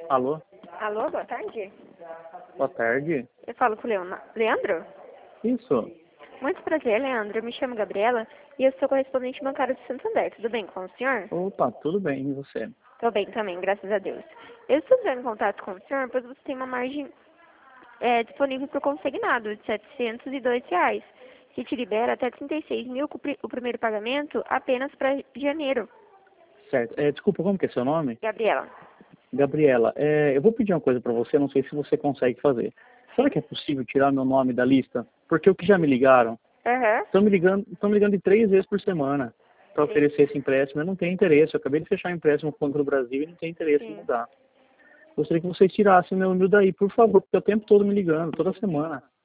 Alô? Alô, boa tarde. Boa tarde. Eu falo com o Leandro? Isso. Muito prazer, Leandro. Eu me chamo Gabriela e eu sou correspondente bancária do Santander. Tudo bem com o senhor? Opa, tudo bem, e você? Estou bem também, graças a Deus. Eu estou entrando em contato com o senhor, pois você tem uma margem disponível para o consignado de R$ 702, que te libera até 36 mil o primeiro pagamento apenas para janeiro. Certo. Desculpa, como que é seu nome? Gabriela. Gabriela, eu vou pedir uma coisa para você, não sei se você consegue fazer. Será que é possível tirar meu nome da lista? Porque o que já me ligaram, Aham. estão me ligando de 3 vezes por semana para Sim. oferecer esse empréstimo. Eu não tenho interesse, eu acabei de fechar um empréstimo com o Banco do Brasil e não tenho interesse em Sim. mudar. Gostaria que vocês tirassem meu número daí, por favor, porque é o tempo todo me ligando, toda semana.